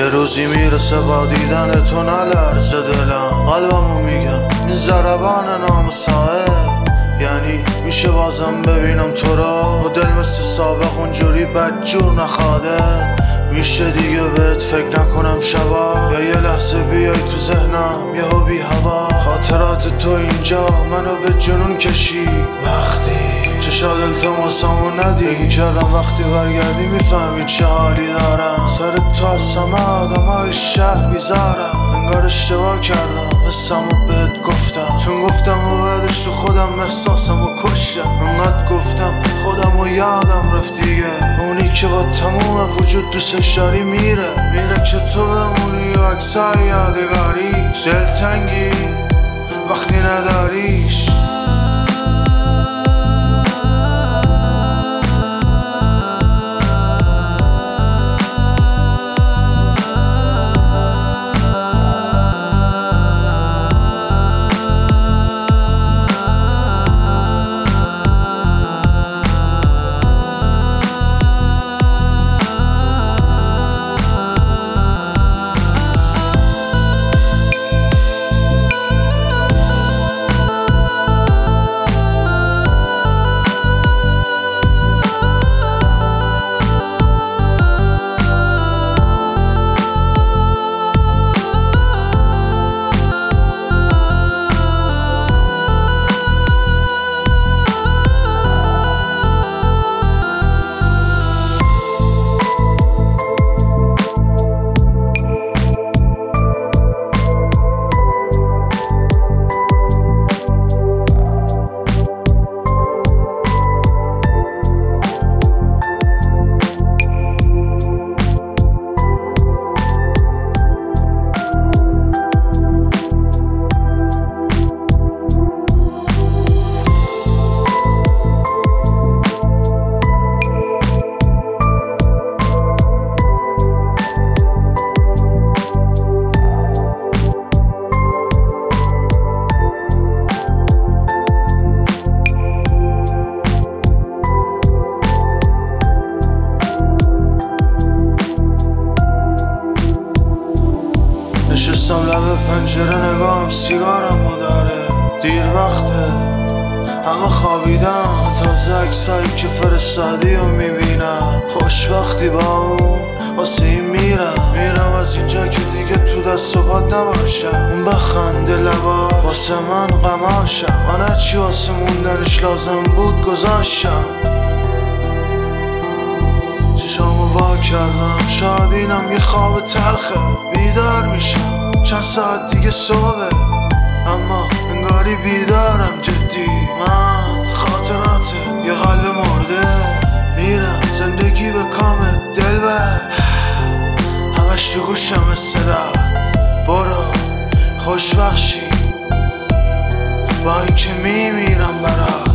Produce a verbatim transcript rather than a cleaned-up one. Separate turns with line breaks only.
یه روزی میرسه با دیدن تو نلرزه دلم، قلبمو میگم این ضربان نامساعد، یعنی میشه بازم ببینم تو را و دل مثل سابق اونجوری بدجور نخوادت. میشه دیگه بهت فکر نکنم شبا، یا یه لحظه بیای تو ذهنم یهو بی هوا. خاطرات تو اینجا منو به جنون کشی، وقتی چشا التماسمو ندی کردم، وقتی برگردی میفهمی چه حالی دارم. سر تو از همه آدمای شهر بیزارم، انگار اشتباه کردم حسمو بهت گفتم، چون گفتم و بعدش تو خودم احساسمو کشتم. انقدر گفتم خودمو یادم رفت دیگه، اونی که با تموم وجود دوستش داری میره میره که تو بمونی و عکسای یادگاریش. دلتنگی وقتی نداریش. نشستم لب پنجره نگاهم سیگارمو داره، دیر وقته همه خوابیدم، تازه عکسایی که فرستادی رو میبینم. خوشبختی با اون واسه این میرم میرم از اینجا که دیگه تو دست و پات نباشم. اون بخنده لبا واسه من غماشم، من چی واسه موندنش لازم بود گذاشتم. چشامو وا کردم شادینم یه خواب تلخه، بیدار میشم چند ساعت دیگه صبحه، اما انگاری بیدارم جدی. من خاطراتت یه قلب مرده، میرم زندگی به کامت دلبر، همش تو گوشم صدات. برو خوشبخشی با این که میمیرم برات.